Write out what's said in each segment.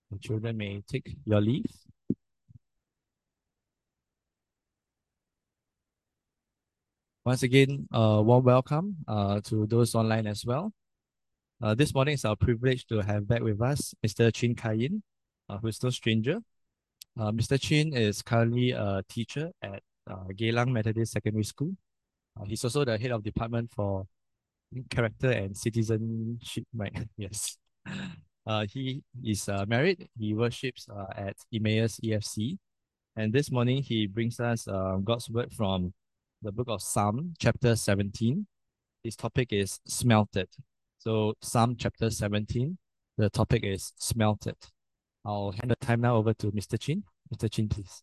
The children may take your leave. Once again, warm welcome to those online as well. This morning it's our privilege to have back with us Mr. Chin Kai Yin, who is no stranger. Mr. Chin is currently a teacher at Geylang Methodist Secondary School. He's also the head of department for character and citizenship, right? Yes. He is married. He worships at Emmaus EFC. And this morning he brings us God's word from the book of Psalm, chapter 17. His topic is smelted. So Psalm chapter 17, the topic is smelted. I'll hand the time now over to Mr. Chin. Mr. Chin, please.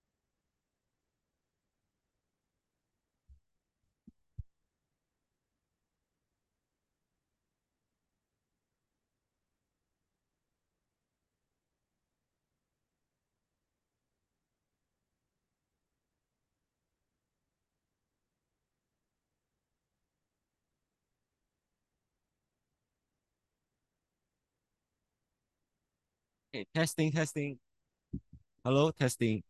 Okay, testing, testing. Hello, testing.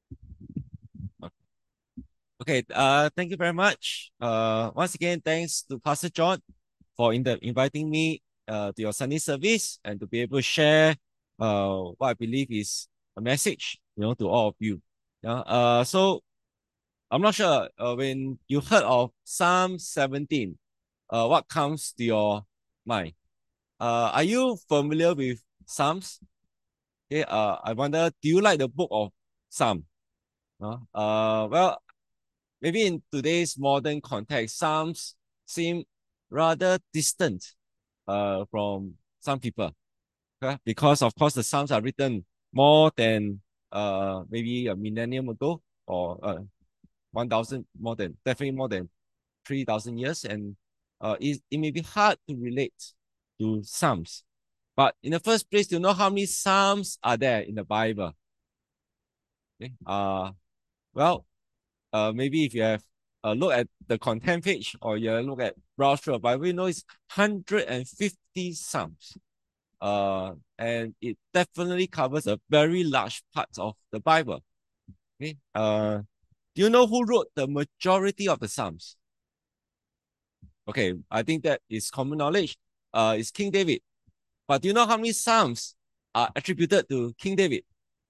Okay, thank you very much. Once again, thanks to Pastor John for inviting me to your Sunday service and to be able to share what I believe is a message, to all of you. Yeah. So I'm not sure when you heard of Psalm 17, what comes to your mind? Are you familiar with Psalms? Okay. I wonder, do you like the book of Psalm? Well, maybe in today's modern context, Psalms seem rather distant from some people. Okay? Because, of course, the Psalms are written more than maybe a millennium ago or 1,000, definitely more than 3,000 years. And it may be hard to relate to Psalms. But in the first place, do you know how many Psalms are there in the Bible? Okay? Well, maybe if you have a look at the content page or you look at browse through a Bible, you know it's 150 Psalms. And it definitely covers a very large part of the Bible. Okay. Do you know who wrote the majority of the Psalms? Okay, I think that is common knowledge. It's King David. But do you know how many Psalms are attributed to King David?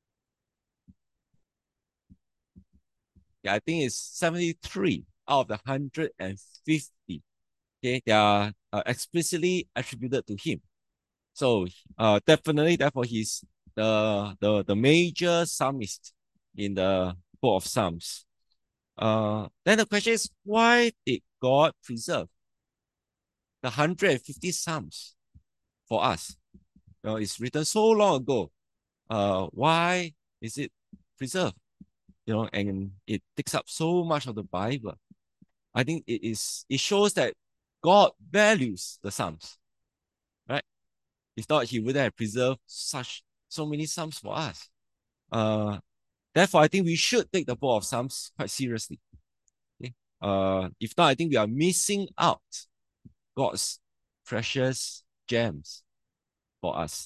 Yeah, I think it's 73 out of the 150. Okay, they are explicitly attributed to him. So definitely, therefore, he's the major psalmist in the book of Psalms. Then the question is, why did God preserve the 150 Psalms for us? It's written so long ago. Why is it preserved? And it takes up so much of the Bible. I think it shows that God values the Psalms, right? If not, he wouldn't have preserved so many Psalms for us. Therefore, I think we should take the book of Psalms quite seriously. Okay? If not, I think we are missing out God's precious gems for us.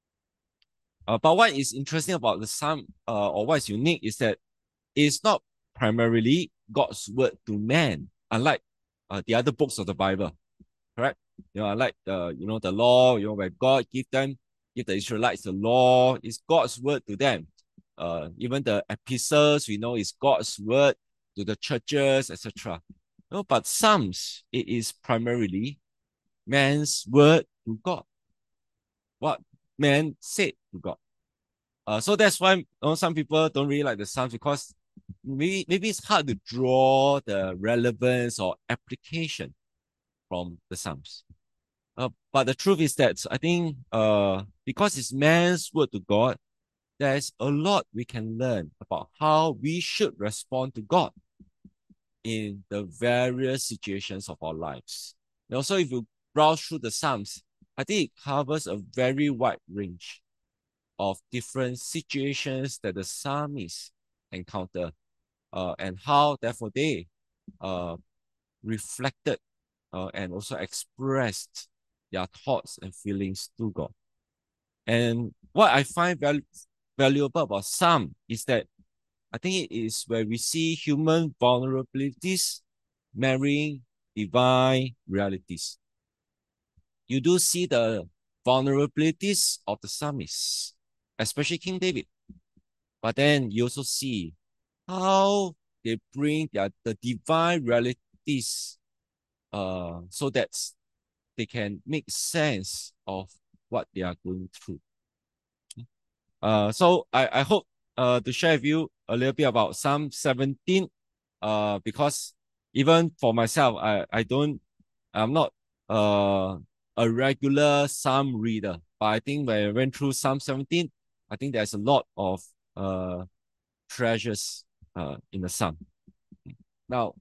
But what is interesting about the Psalm, or what is unique, is that it's not primarily God's word to man, unlike the other books of the Bible. Correct? Unlike the law, where God give the Israelites the law, it's God's word to them. Even the epistles, we know is God's word to the churches, etc. But Psalms, it is primarily man's word to God. What man said to God. So that's why some people don't really like the Psalms, because maybe it's hard to draw the relevance or application from the Psalms. But the truth is that I think because it's man's word to God, there's a lot we can learn about how we should respond to God in the various situations of our lives. And also, if you browse through the Psalms, I think it covers a very wide range of different situations that the psalmists encounter, and how therefore they reflected and also expressed their thoughts and feelings to God. And what I find valuable about Psalm is that I think it is where we see human vulnerabilities marrying divine realities. You do see the vulnerabilities of the psalmist, especially King David. But then you also see how they bring the divine realities so that they can make sense of what they are going through. So I hope to share with you a little bit about Psalm 17 because even for myself, I'm not a regular Psalm reader, but I think when I went through Psalm 17, I think there's a lot of treasures in the Psalm. Now,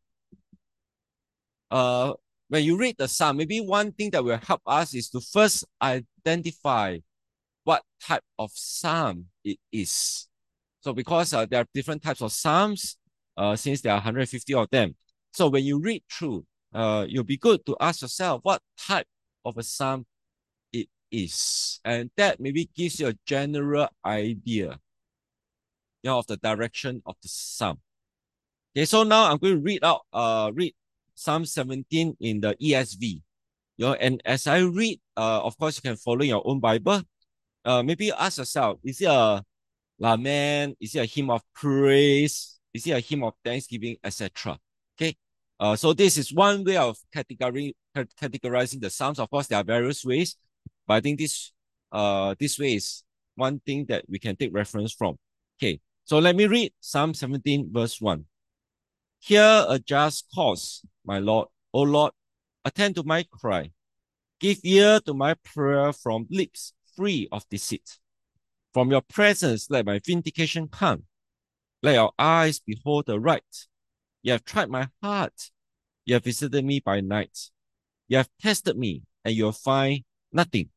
when you read the Psalm, maybe one thing that will help us is to first identify what type of Psalm it is. So because there are different types of Psalms, since there are 150 of them. So when you read through, you'll be good to ask yourself what type of a Psalm it is. And that maybe gives you a general idea, of the direction of the Psalm. Okay, so now I'm going to read Psalm 17 in the ESV. And as I read, of course, you can follow your own Bible. Maybe ask yourself, is it a lament? Is it a hymn of praise? Is it a hymn of thanksgiving, etc.? Okay. So this is one way of categorizing the Psalms. Of course, there are various ways, but I think this way is one thing that we can take reference from. Okay. So let me read Psalm 17, verse 1. Hear a just cause, my Lord. O Lord, attend to my cry. Give ear to my prayer from lips free of deceit. From your presence, let my vindication come. Let your eyes behold the right. You have tried my heart. You have visited me by night. You have tested me, and you will find nothing.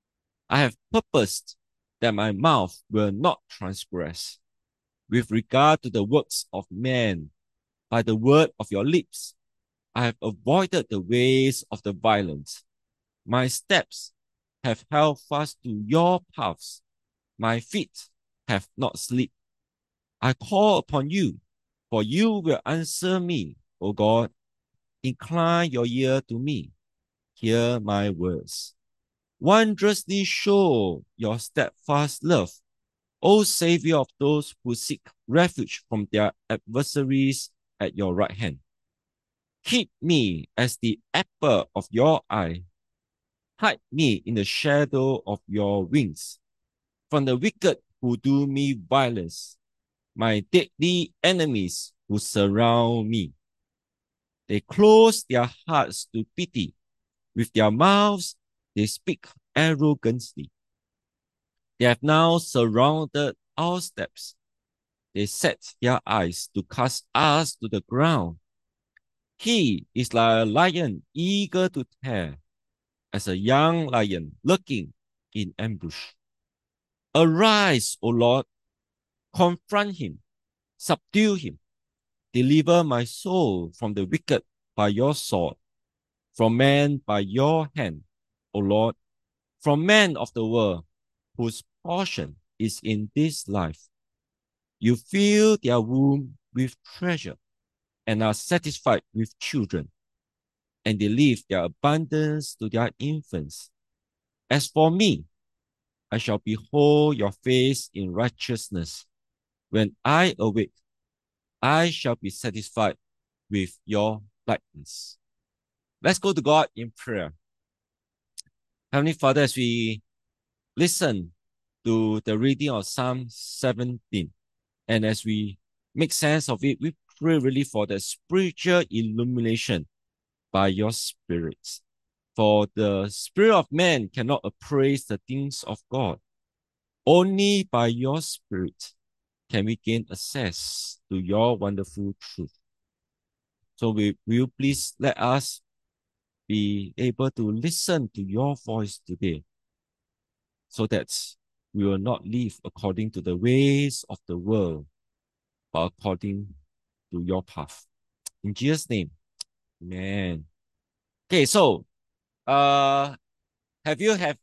I have purposed that my mouth will not transgress. With regard to the works of man, by the word of your lips, I have avoided the ways of the violent. My steps have held fast to your paths. My feet have not slipped. I call upon you, for you will answer me, O God. Incline your ear to me. Hear my words. Wondrously show your steadfast love, O Savior of those who seek refuge from their adversaries at your right hand. Keep me as the apple of your eye. Hide me in the shadow of your wings from the wicked who do me violence, my deadly enemies who surround me. They close their hearts to pity. With their mouths, they speak arrogantly. They have now surrounded our steps. They set their eyes to cast us to the ground. He is like a lion eager to tear, as a young lion lurking in ambush. Arise, O Lord, confront him, subdue him, deliver my soul from the wicked by your sword, from man by your hand, O Lord, from men of the world, whose portion is in this life. You fill their womb with treasure and are satisfied with children, and they leave their abundance to their infants. As for me, I shall behold your face in righteousness. When I awake, I shall be satisfied with your likeness. Let's go to God in prayer. Heavenly Father, as we listen to the reading of Psalm 17, and as we make sense of it, we pray really for the spiritual illumination by your Spirit. For the spirit of man cannot appraise the things of God. Only by your Spirit can we gain access to your wonderful truth. So will you please let us be able to listen to your voice today, so that we will not live according to the ways of the world, but according to your path. In Jesus' name, amen. Okay, so have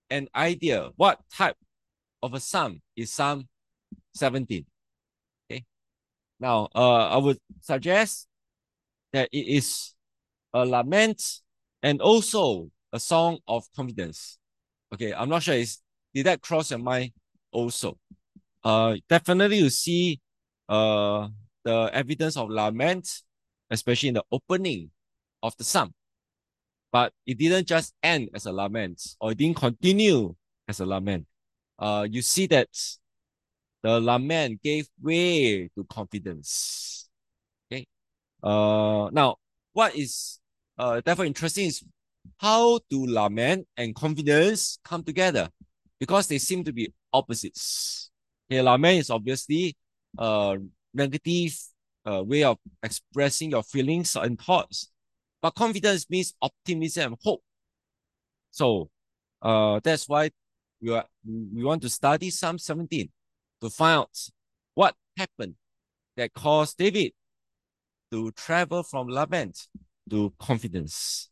an idea what type of a psalm is Psalm 17. Okay. Now, I would suggest that it is a lament and also a song of confidence. Okay, I'm not sure did that cross your mind also? Definitely you see uh the evidence of lament, especially in the opening of the psalm. But it didn't just end as a lament, or it didn't continue as a lament. You see that the lament gave way to confidence. Okay. Now what is therefore interesting is how do lament and confidence come together? Because they seem to be opposites. Okay, lament is obviously a negative way of expressing your feelings and thoughts, but confidence means optimism and hope. So that's why we want to study Psalm 17 to find out what happened that caused David to travel from lament to confidence.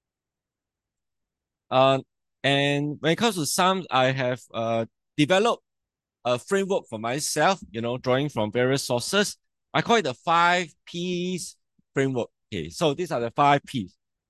Uh, and when it comes to Psalms, I have developed a framework for myself, drawing from various sources. I call it the 5 P's framework. Okay, so these are the 5 P's.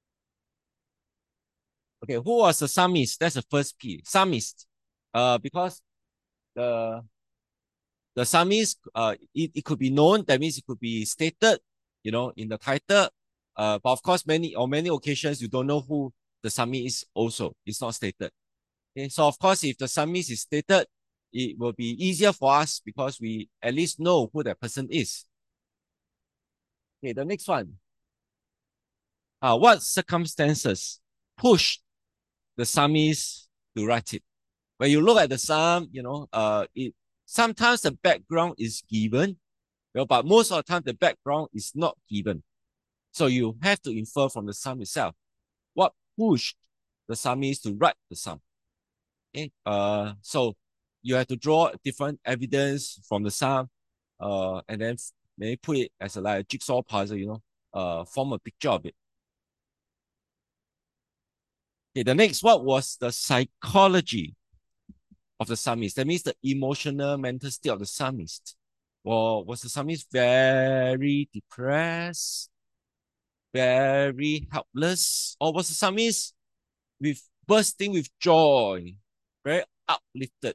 Okay, who was the psalmist? That's the first P. Psalmist. Because the psalmist, it could be known. That means it could be stated, in the title. But of course, on many occasions, you don't know who the psalmist is. Also, it's not stated. Okay, so of course, if the psalmist is stated, it will be easier for us because we at least know who that person is. Okay, the next one. What circumstances pushed the psalmist to write it? When you look at the psalm, sometimes the background is given, but most of the time the background is not given. So you have to infer from the psalm itself what pushed the psalmist to write the psalm. Okay, so you have to draw different evidence from the psalm, and then maybe put it as like a jigsaw puzzle, form a picture of it. Okay, the next, what was the psychology of the psalmist? That means the emotional, mental state of the psalmist. Well, was the psalmist very depressed, very helpless, or was the psalmist bursting with joy, very uplifted?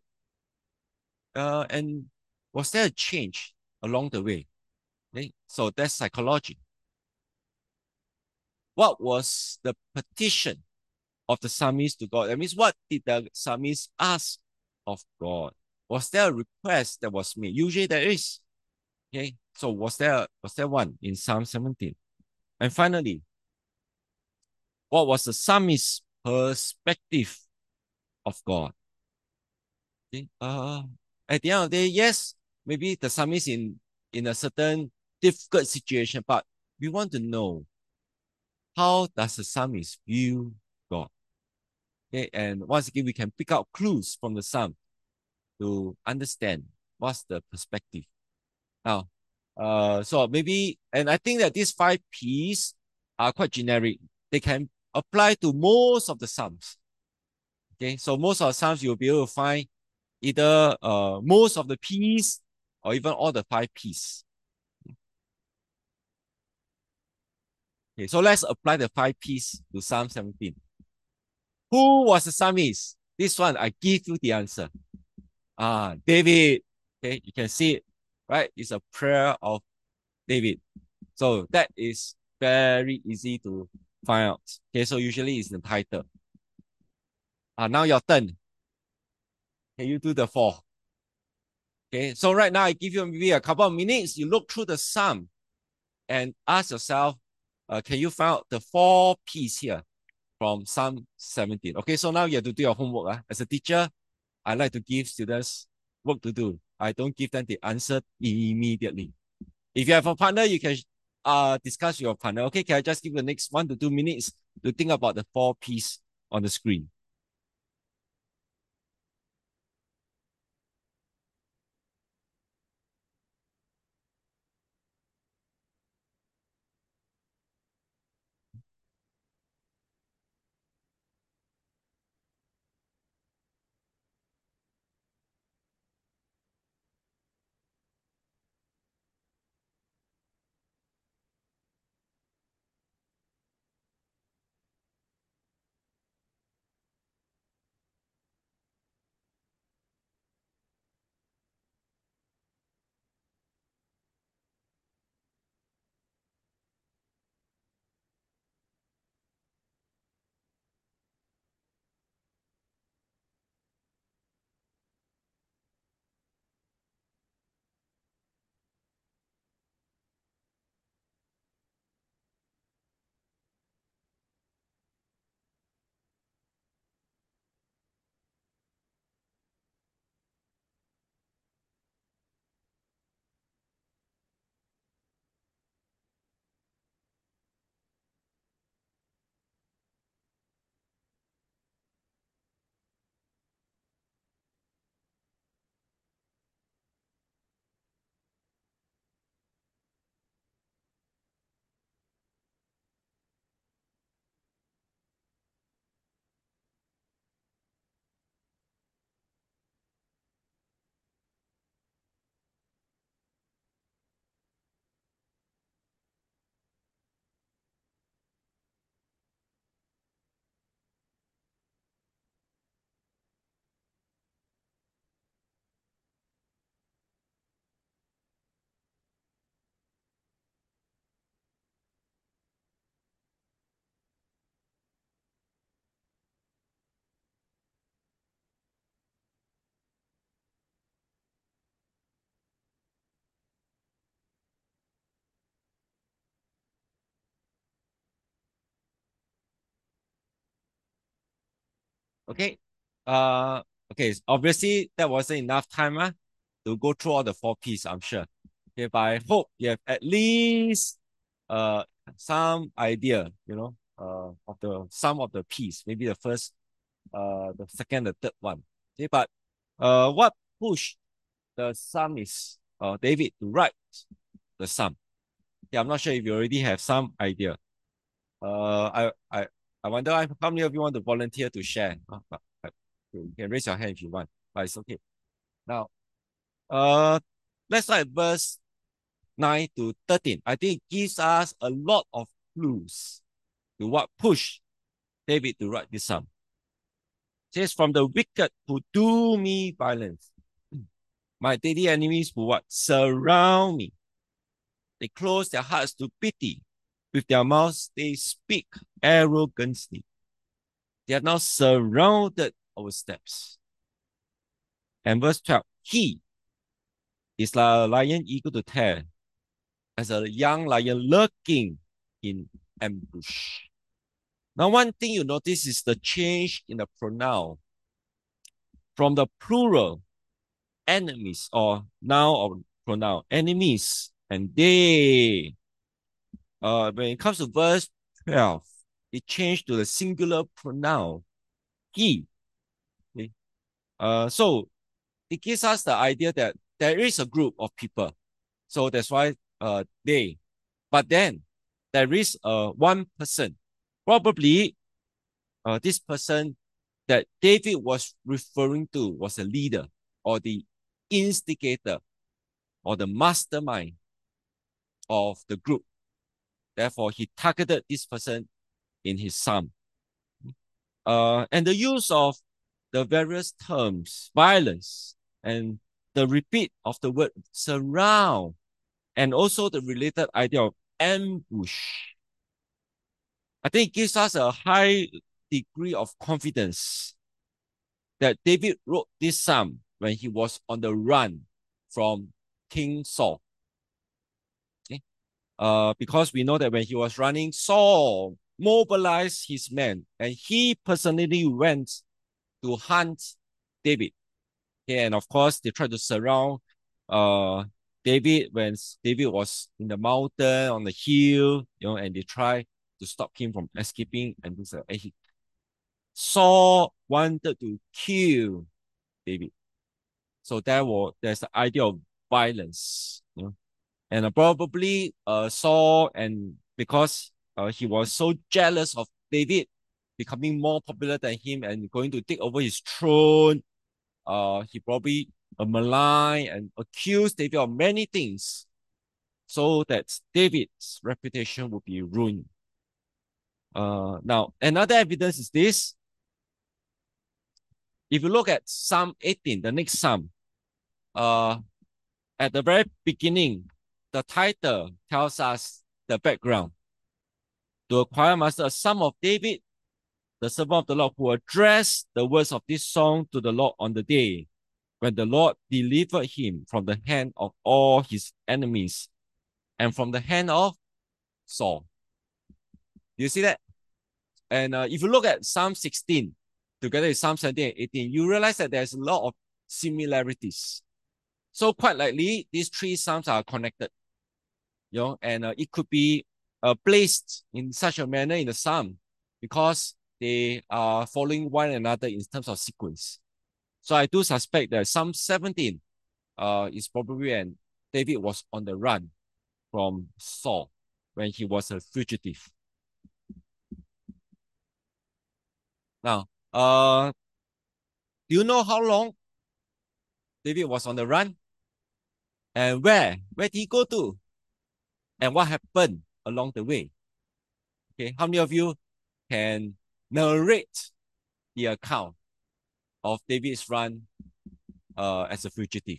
And was there a change along the way? Okay, so that's psychology. What was the petition of the psalmist to God? That means, what did the psalmist ask of God? Was there a request that was made? Usually there is. Okay, so was there one in Psalm 17? And finally, what was the psalmist's perspective of God? Okay, at the end of the day, yes, maybe the psalmist in a certain difficult situation, but we want to know, how does the psalmist view God? Okay, and once again, we can pick out clues from the psalm to understand what's the perspective. Now, so maybe, and I think that these 5 P's are quite generic. They can apply to most of the psalms. Okay, so most of the psalms you'll be able to find either most of the P's or even all the 5 P's. Okay, so let's apply the 5 P's to Psalm 17. Who was the psalmist? This one, I give you the answer. David. Okay, you can see it, right? It's a prayer of David. So that is very easy to find out. Okay, so usually it's the title. Now your turn. Can you do the 4? Okay, so right now I give you maybe a couple of minutes. You look through the psalm and ask yourself, can you find out the 4 P's here from Psalm 17? Okay, so now you have to do your homework. As a teacher, I like to give students work to do. I don't give them the answer immediately. If you have a partner, you can discuss with your partner. Okay, can I just give the next 1 to 2 minutes to think about the 4 P's on the screen? Okay. Okay. Obviously, that wasn't enough time to go through all the 4 Ps, I'm sure. Okay, but I hope you have at least uh some idea, of the some of the Ps, maybe the first, the second, the third one. Okay, but what pushed the psalmist David to write the psalm? Yeah, I'm not sure if you already have some idea. I wonder how many of you want to volunteer to share. You can raise your hand if you want, but it's okay. Now, uh, let's start at verse 9 to 13. I think it gives us a lot of clues to what pushed David to write this psalm. It says, from the wicked who do me violence, my daily enemies who what? Surround me. They close their hearts to pity. With their mouths, they speak arrogantly. They have now surrounded our steps. And verse 12, he is like a lion eager to tear, as a young lion lurking in ambush. Now, one thing you notice is the change in the pronoun from the plural enemies or noun or pronoun enemies and they. When it comes to verse 12, it changed to the singular pronoun he. Okay? So it gives us the idea that there is a group of people. So that's why they. But then there is one person, probably this person that David was referring to was a leader or the instigator or the mastermind of the group. Therefore, he targeted this person in his psalm. And the use of the various terms, violence, and the repeat of the word surround, and also the related idea of ambush, I think it gives us a high degree of confidence that David wrote this psalm when he was on the run from King Saul. Okay? Because we know that when he was running, Saul mobilized his men and he personally went to hunt David. Okay, and of course, they tried to surround David when David was in the mountain, on the hill, and they tried to stop him from escaping and do so. And Saul wanted to kill David. So there's the idea of violence, and probably Saul, and because he was so jealous of David becoming more popular than him and going to take over his throne, he probably malign and accused David of many things, so that David's reputation would be ruined. Now another evidence is this. If you look at Psalm 18, the next Psalm, at the very beginning, the title tells us the background. To a choir master, a psalm of David, the servant of the Lord, who addressed the words of this song to the Lord on the day when the Lord delivered him from the hand of all his enemies and from the hand of Saul. Do you see that? And if you look at Psalm 16 together with Psalm 17 and 18, you realize that there's a lot of similarities. So quite likely, these 3 psalms are connected. And it could be placed in such a manner in the psalm because they are following one another in terms of sequence. So I do suspect that Psalm 17 is probably when David was on the run from Saul when he was a fugitive. Now, do you know how long David was on the run? And where? Where did he go to? And what happened along the way? Okay, how many of you can narrate the account of David's run as a fugitive?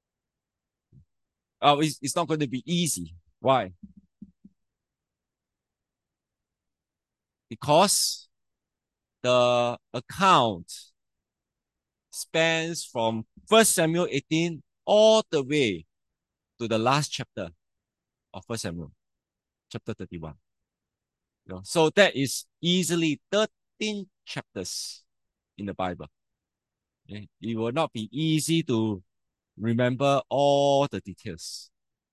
It's not going to be easy. Why? Because the account spans from 1 Samuel 18 all the way to the last chapter of 1 Samuel, chapter 31. So that is easily 13 chapters. in the Bible. Okay? It will not be easy to remember all the details.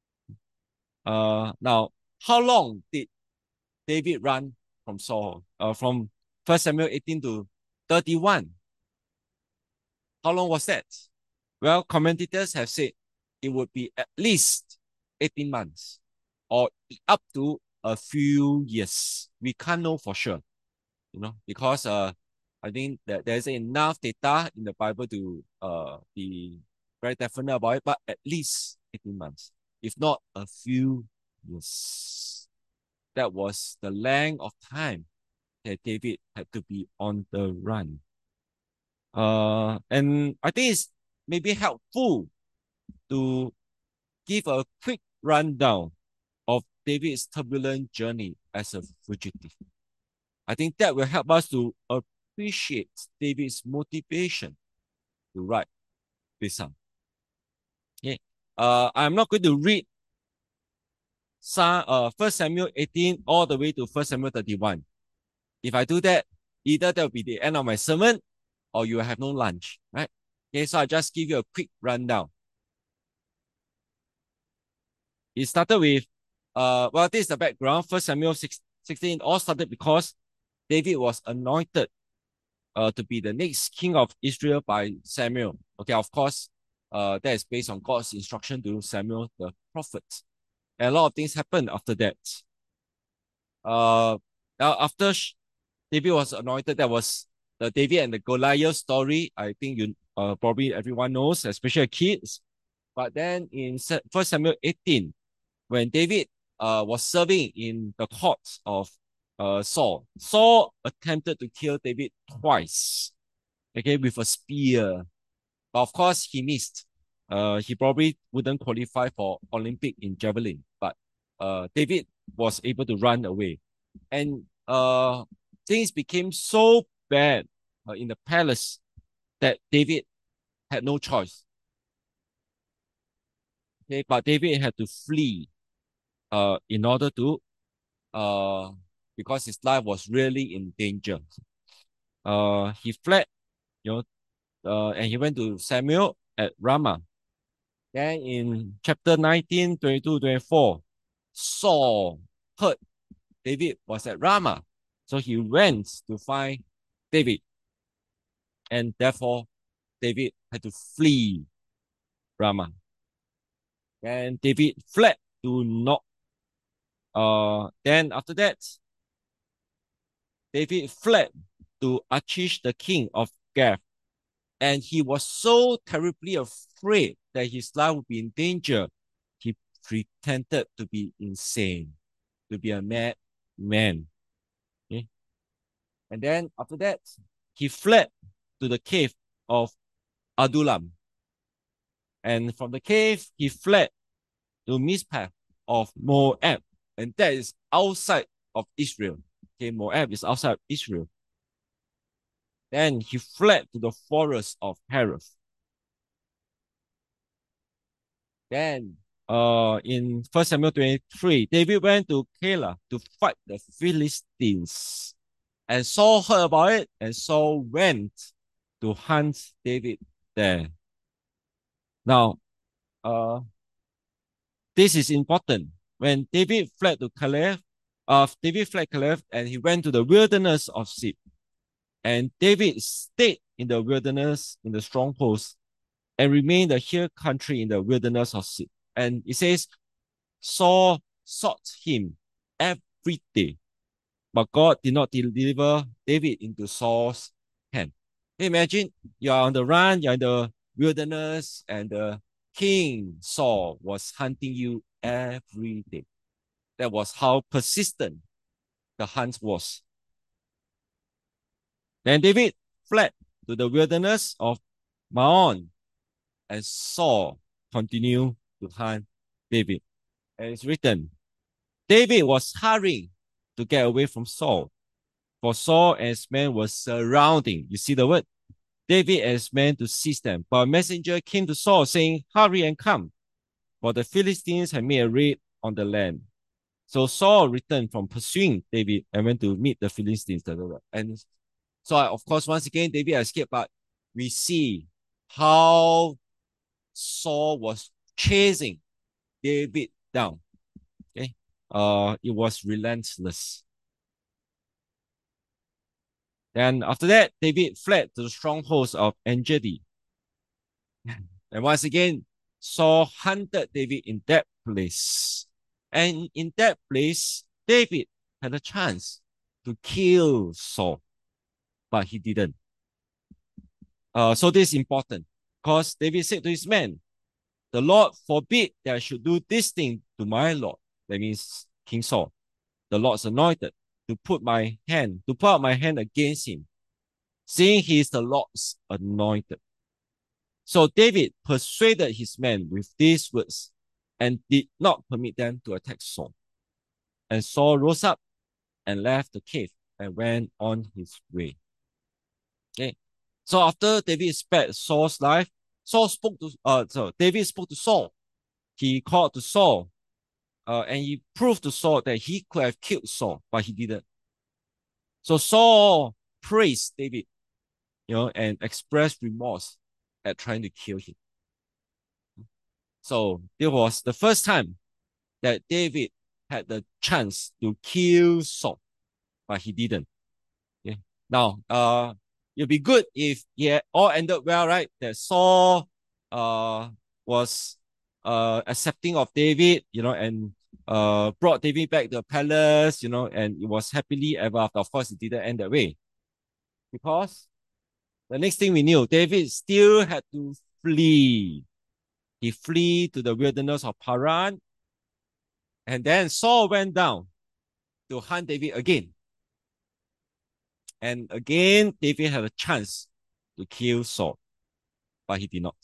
Now, how long did David run from Saul? From 1 Samuel 18 to 31. How long was that? Well, commentators have said it would be at least 18 months or up to a few years. We can't know for sure, because I think that there's enough data in the Bible to be very definite about it, but at least 18 months, if not a few years. That was the length of time that David had to be on the run. And I think it's maybe helpful to give a quick rundown of David's turbulent journey as a fugitive. I think that will help us to appreciate David's motivation to write this song. Okay. I'm not going to read 1 Samuel 18 all the way to 1 Samuel 31. If I do that, either that will be the end of my sermon or you will have no lunch, right? Okay, so I'll just give you a quick rundown. It started with, well, this is the background. 1 Samuel 16 all started because David was anointed to be the next king of Israel by Samuel. Okay, of course, that is based on God's instruction to Samuel the prophet. And a lot of things happened after that. After David was anointed, that was the David and the Goliath story. I think you probably everyone knows, especially kids. But then in 1 Samuel 18, when David was serving in the court of Saul, Saul attempted to kill David twice, okay, with a spear. But of course, he missed. He probably wouldn't qualify for Olympic in javelin, but David was able to run away. And things became so bad in the palace that David had no choice. Okay, but David had to flee in order to, because his life was really in danger. He fled, and he went to Samuel at Ramah. Then in chapter 19, 22, 24, Saul heard David was at Ramah. So he went to find David. And therefore, David had to flee Ramah. And David fled to Nob. Then after that, David fled to Achish, the king of Gath. And he was so terribly afraid that his life would be in danger, he pretended to be insane, to be a mad man. Okay? And then after that, he fled to the cave of Adullam. And from the cave, he fled to Mizpah of Moab. And that is outside of Israel. Okay, Moab is outside of Israel. Then he fled to the forest of Hereth. Then in 1 Samuel 23, David went to Keilah to fight the Philistines. And Saul heard about it, and Saul went to hunt David there. Now, this is important. When David fled to Keilah, and he went to the wilderness of Ziph. And David stayed in the wilderness, in the strongholds, and remained the hill country in the wilderness of Ziph. And it says, Saul sought him every day, but God did not deliver David into Saul's hand. Imagine you are on the run, you're in the wilderness, and the king Saul was hunting you every day. That was how persistent the hunt was. Then David fled to the wilderness of Maon, and Saul continued to hunt David. And it's written, David was hurrying to get away from Saul, for Saul and his men were surrounding. You see the word? David and his men to seize them. But a messenger came to Saul saying, hurry and come, for the Philistines had made a raid on the land. So Saul returned from pursuing David and went to meet the Philistines. And So of course, once again, David escaped, but we see how Saul was chasing David down. Okay. It was relentless. Then after that, David fled to the strongholds of Engedi. And once again, Saul hunted David in that place. And in that place, David had a chance to kill Saul, but he didn't. So this is important because David said to his men, the Lord forbid that I should do this thing to my Lord. That means King Saul, the Lord's anointed, to put out my hand against him, seeing he is the Lord's anointed. So David persuaded his men with these words and did not permit them to attack Saul. And Saul rose up and left the cave and went on his way. Okay. So after David spared Saul's life, David spoke to Saul. He called to Saul, and he proved to Saul that he could have killed Saul, but he didn't. So Saul praised David, and expressed remorse at trying to kill him. So it was the first time that David had the chance to kill Saul, but he didn't. Okay. Now, it'll be good if it all ended well, right? That Saul was accepting of David, and brought David back to the palace, and it was happily ever after. Of course, it didn't end that way. Because the next thing we knew, David still had to flee. He fled to the wilderness of Paran. And then Saul went down to hunt David again. And again, David had a chance to kill Saul, but he did not.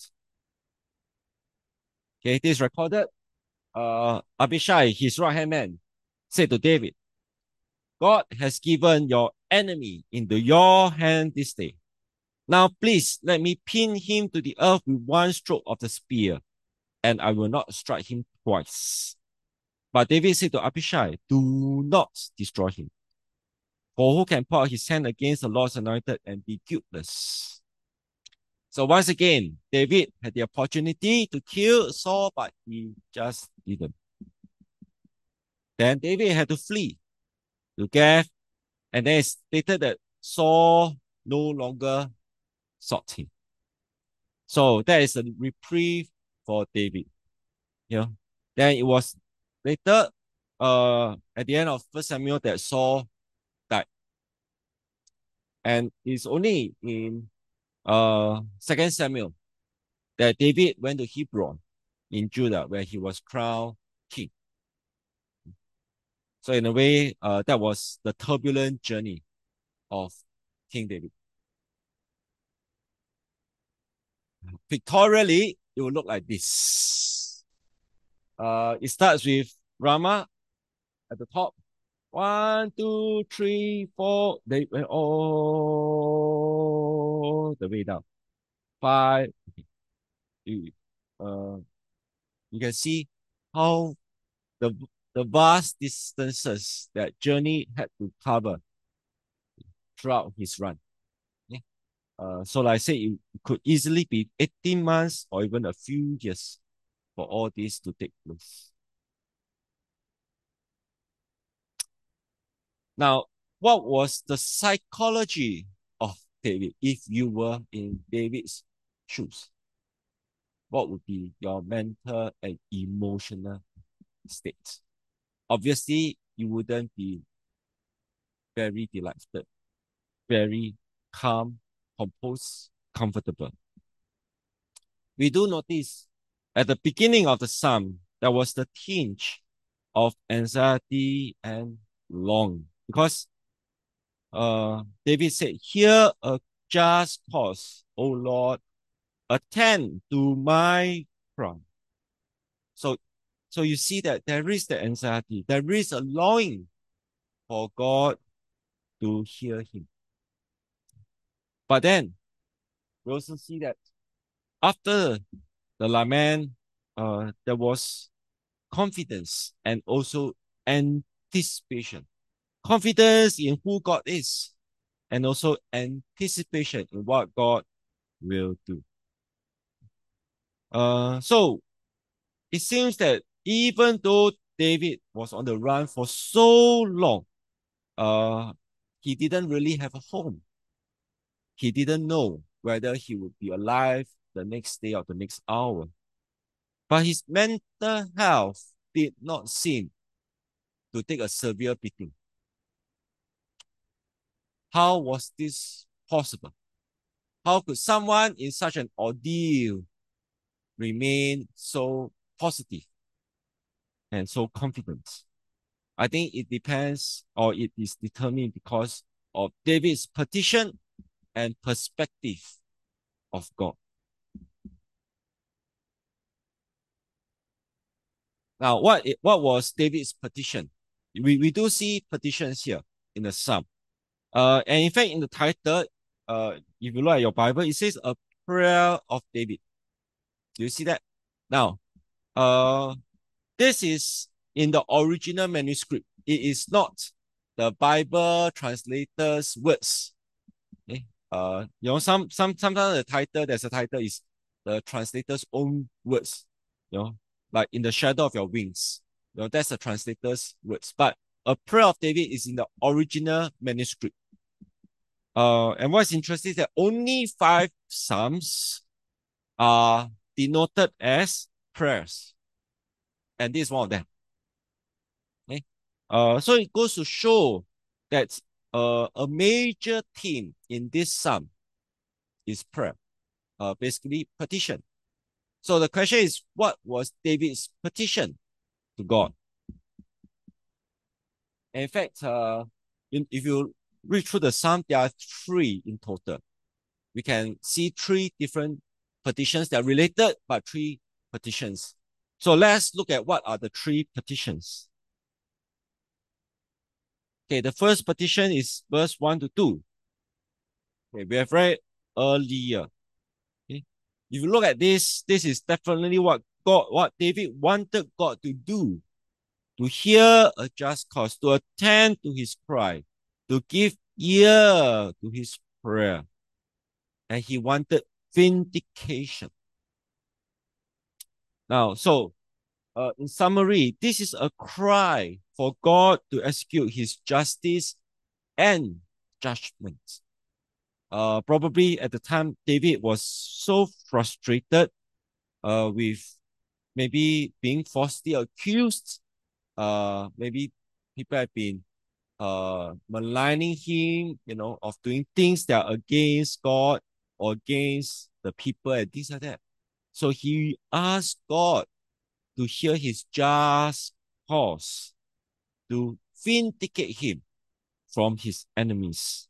Okay, this is recorded. Abishai, his right-hand man, said to David, God has given your enemy into your hand this day. Now please let me pin him to the earth with one stroke of the spear, and I will not strike him twice. But David said to Abishai, do not destroy him. For who can put his hand against the Lord's anointed and be guiltless? So once again, David had the opportunity to kill Saul, but he just didn't. Then David had to flee to Gath, and then it stated that Saul no longer sought him. So that is a reprieve for David. Then it was later, at the end of 1 Samuel, that Saul died. And it's only in 2 Samuel that David went to Hebron in Judah, where he was crowned king. So in a way, that was the turbulent journey of King David. Pictorially, it will look like this. It starts with Ramah at the top. 1, 2, 3, 4. They went all the way down. 5. You can see how the vast distances that journey had to cover throughout his run. Okay? So like I said, it could easily be 18 months or even a few years for all this to take place. Now, what was the psychology of David if you were in David's shoes? What would be your mental and emotional state? Obviously, you wouldn't be very delighted, very calm, composed, comfortable. We do notice at the beginning of the psalm, there was the tinge of anxiety and longing. Because David said, hear a just cause, O Lord, attend to my cry. So you see that there is the anxiety, there is a longing for God to hear him. But then we also see that after the lament, there was confidence and also anticipation. Confidence in who God is, and also anticipation in what God will do. So it seems that even though David was on the run for so long, he didn't really have a home. He didn't know whether he would be alive the next day or the next hour. But his mental health did not seem to take a severe beating. How was this possible? How could someone in such an ordeal remain so positive and so confident? I think it depends, or it is determined because of David's petition and perspective of God. Now, what was David's petition? We do see petitions here in the Psalm. And in fact, in the title, if you look at your Bible, it says a prayer of David. Do you see that? Now, this is in the original manuscript. It is not the Bible translator's words. Okay? Sometimes the title, there's a title is the translator's own words. Like in the shadow of your wings. That's the translator's words. But a prayer of David is in the original manuscript. And what's interesting is that only 5 psalms are denoted as prayers. And this is one of them. Okay? So it goes to show that a major theme in this psalm is prayer. Basically petition. So the question is, what was David's petition to God? And in fact, if you read through the psalm, there are 3 in total. We can see 3 different petitions that are related, but 3 petitions. So let's look at what are the 3 petitions. Okay, the first petition is verse 1 to 2. Okay, we have read earlier. Okay. If you look at this, this is definitely what David wanted God to do. To hear a just cause, to attend to his cry, to give ear to his prayer. And he wanted vindication. Now, so in summary, this is a cry for God to execute his justice and judgment. Probably at the time, David was so frustrated with maybe being falsely accused. Maybe people have been maligning him, of doing things that are against God or against the people and things like that. So he asked God to hear his just cause, to vindicate him from his enemies.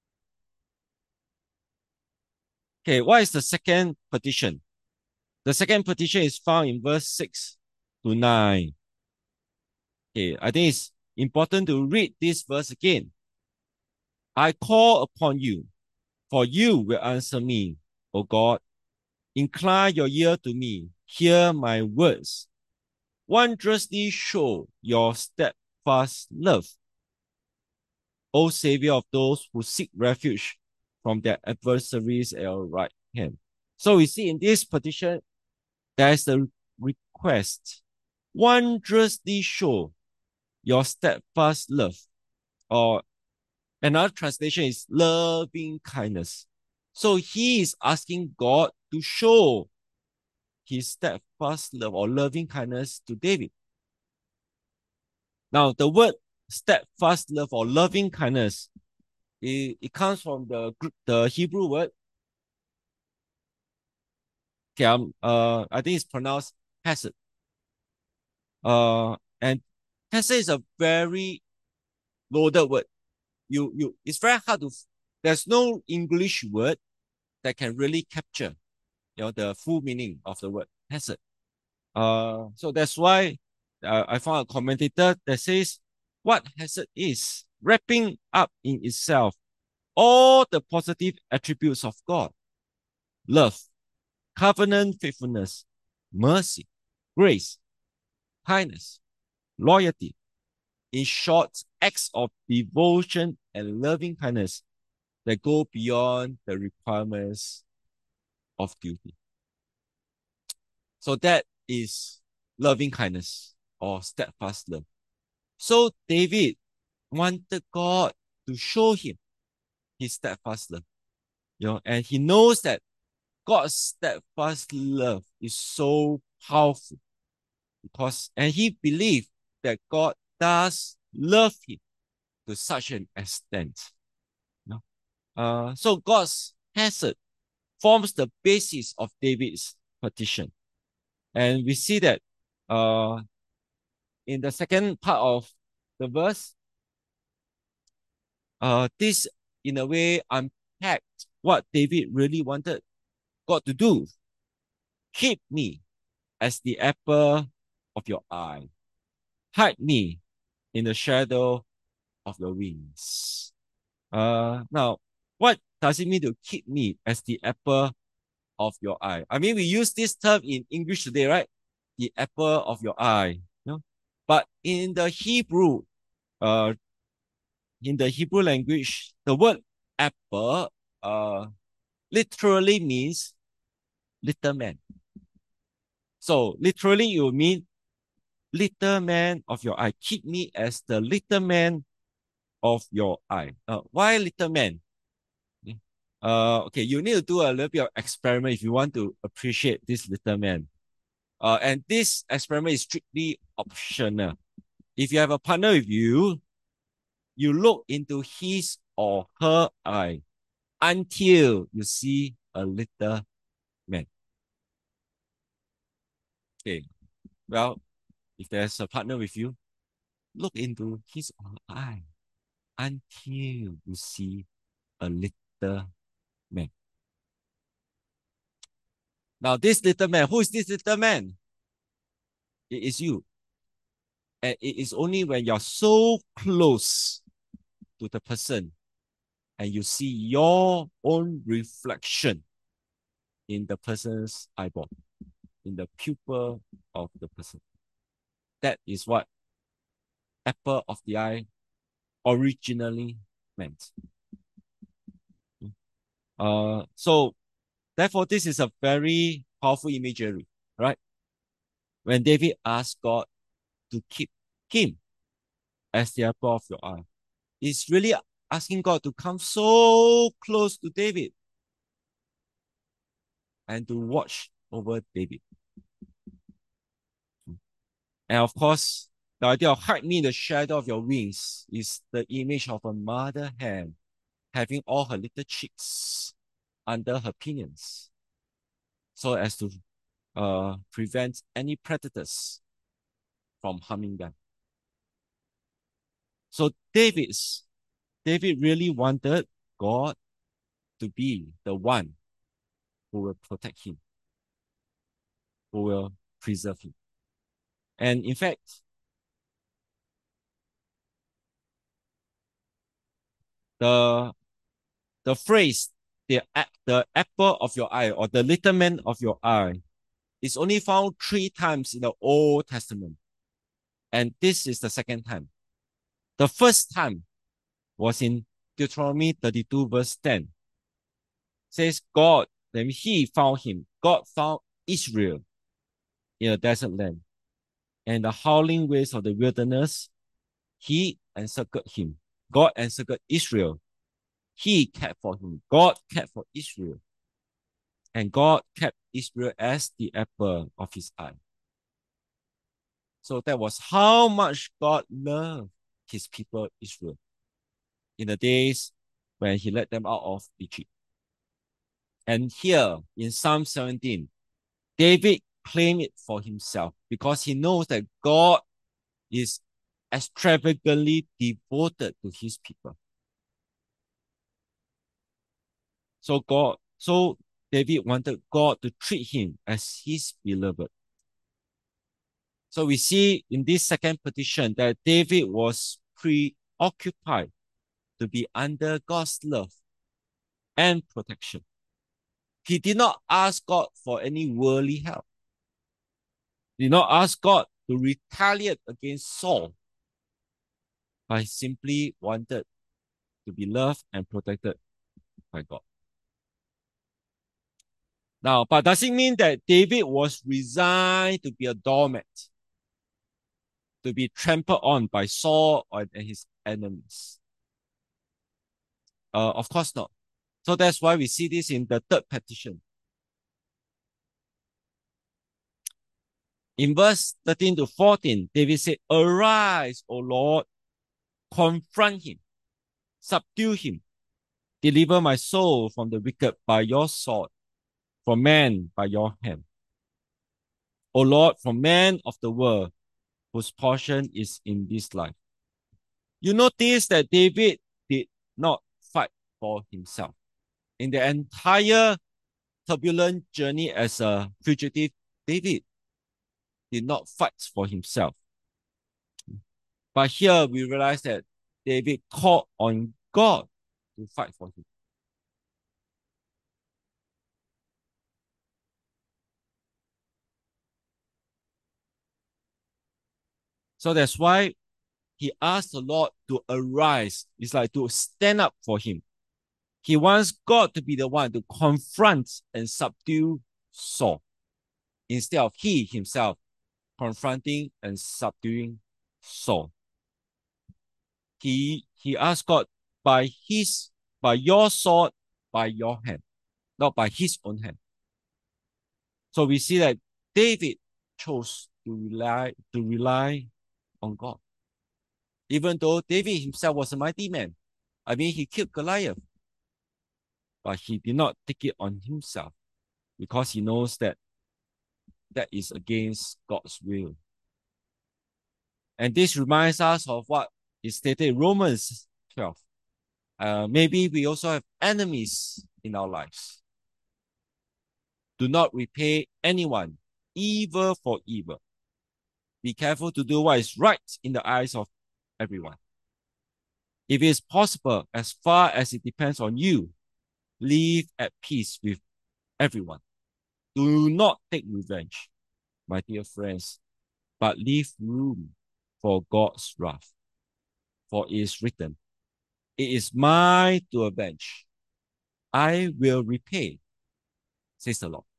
Okay, what is the second petition? The second petition is found in verse 6 to 9. Okay, I think it's important to read this verse again. I call upon you, for you will answer me, O God. Incline your ear to me, hear my words. Wondrously show your steadfast love, O Savior of those who seek refuge from their adversaries at your right hand. So we see in this petition, there is a request. Wondrously show your steadfast love. Or another translation is loving kindness. So he is asking God to show his steadfast love or loving kindness to David. Now, the word steadfast love or loving kindness, it comes from the Hebrew word. Okay, I think it's pronounced hesed. And hesed is a very loaded word. It's very hard to. There's no English word that can really capture, the full meaning of the word hesed. So that's why I found a commentator that says what hesed is wrapping up in itself all the positive attributes of God: love, covenant faithfulness, mercy, grace, kindness, loyalty. In short, acts of devotion and loving kindness that go beyond the requirements of duty. So that is loving kindness or steadfast love. So David wanted God to show him his steadfast love. And he knows that God's steadfast love is so powerful and he believed that God does love him to such an extent. So God's hazard forms the basis of David's petition. And we see that in the second part of the verse, this in a way unpacked what David really wanted God to do. Keep me as the apple of your eye. Hide me in the shadow of your wings. Now, what does it mean to keep me as the apple of your eye? I mean, we use this term in English today, right? The apple of your eye. But in the Hebrew language, the word apple literally means little man. So literally it will mean little man of your eye. Keep me as the little man of your eye. Why little man? Okay, you need to do a little bit of experiment if you want to appreciate this little man. And this experiment is strictly optional. If you have a partner with you, you look into his or her eye until you see a little man. Okay, well, if there's a partner with you, look into his or her eye until you see a little man. Now, this little man, who is this little man? It is you. And it is only when you're so close to the person and you see your own reflection in the person's eyeball, in the pupil of the person. That is what apple of the eye originally meant. So therefore, this is a very powerful imagery, right? When David asked God to keep him as the apple of your eye, it's really asking God to come so close to David and to watch over David. And of course, the idea of hide me in the shadow of your wings is the image of a mother hen having all her little chicks under her pinions so as to prevent any predators from harming them. So David really wanted God to be the one who will protect him, who will preserve him. And in fact, the phrase, the apple of your eye or the little man of your eye is only found 3 times in the Old Testament. And this is the second time. The first time was in Deuteronomy 32 verse 10. It says God, then he found him. God found Israel in a desert land. And the howling waves of the wilderness, he encircled him. God encircled Israel. He cared for him. God cared for Israel. And God kept Israel as the apple of his eye. So that was how much God loved his people Israel in the days when he led them out of Egypt. And here in Psalm 17, David claimed it for himself because he knows that God is extravagantly devoted to his people. So David wanted God to treat him as his beloved. So we see in this second petition that David was preoccupied to be under God's love and protection. He did not ask God for any worldly help. He did not ask God to retaliate against Saul, but he simply wanted to be loved and protected by God. Now, but does it mean that David was resigned to be a doormat, to be trampled on by Saul and his enemies? Of course not. So that's why we see this in the third petition. In verse 13 to 14, David said, "Arise, O Lord, confront him, subdue him, deliver my soul from the wicked by your sword, from man by your hand. O Lord, from man of the world, whose portion is in this life." You notice that David did not fight for himself. In the entire turbulent journey as a fugitive, David did not fight for himself. But here we realize that David called on God to fight for him. So that's why he asked the Lord to arise. It's like to stand up for him. He wants God to be the one to confront and subdue Saul, instead of he himself confronting and subduing Saul. He asked God by your sword, by your hand, not by his own hand. So we see that David chose to rely on God. Even though David himself was a mighty man, I mean, he killed Goliath, but he did not take it on himself because he knows that that is against God's will. And this reminds us of what is stated in Romans 12. Maybe we also have enemies in our lives. Do not repay anyone evil for evil. Be careful to do what is right in the eyes of everyone. If it is possible, as far as it depends on you, live at peace with everyone. Do not take revenge, my dear friends, but leave room for God's wrath. For it is written, "It is mine to avenge. I will repay," says the Lord.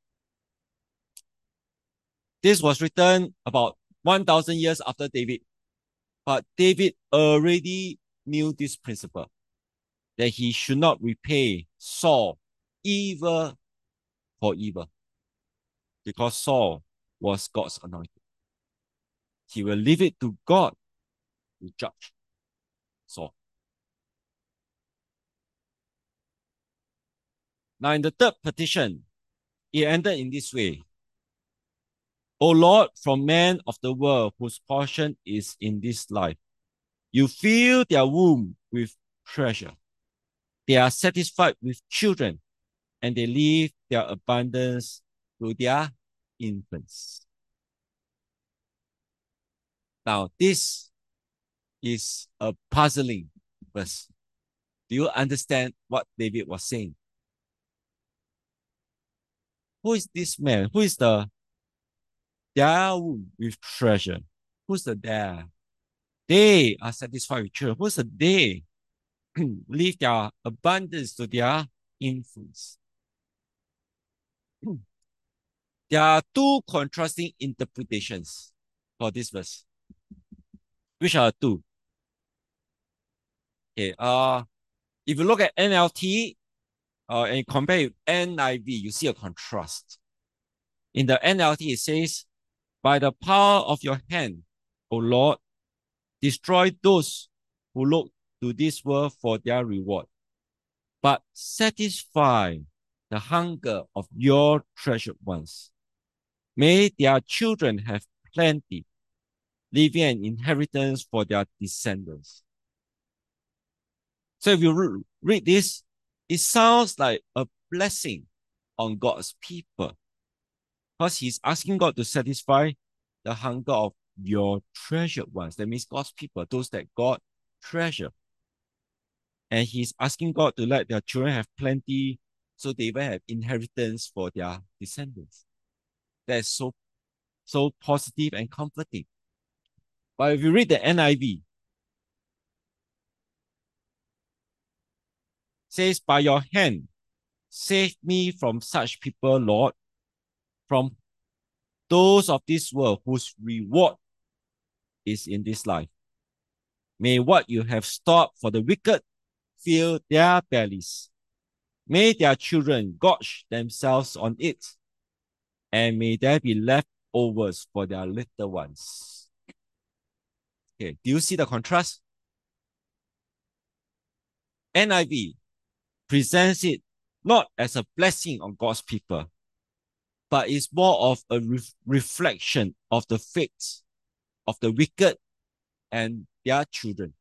This was written about 1,000 years after David. But David already knew this principle, that he should not repay Saul evil for evil, because Saul was God's anointed. He will leave it to God to judge Saul. Now, in the third petition, it ended in this way: "O Lord, from men of the world whose portion is in this life, you fill their womb with treasure. They are satisfied with children, and they leave their abundance to their infants." Now, this is a puzzling verse. Do you understand what David was saying? Who is this man? Who is the their womb with treasure? Who's the there? They are satisfied with children. Who's the they? Leave their abundance to their infants. There are two contrasting interpretations for this verse. Which are two? Okay, if you look at NLT and compare with NIV, you see a contrast. In the NLT, it says, "By the power of your hand, O Lord, destroy those who look to this world for their reward, but satisfy the hunger of your treasured ones. May their children have plenty, leaving an inheritance for their descendants." So if you read this, it sounds like a blessing on God's people, because he's asking God to satisfy the hunger of your treasured ones. That means God's people, those that God treasure. And he's asking God to let their children have plenty, so they will have inheritance for their descendants. That's so positive and comforting. But if you read the NIV, says, by your hand, save me from such people, Lord, from those of this world whose reward is in this life. May what you have stored for the wicked fill their bellies. May their children gorge themselves on it, and may there be leftovers for their little ones. Okay, do you see the contrast? NIV presents it not as a blessing on God's people, but it's more of a reflection of the fate of the wicked and their children.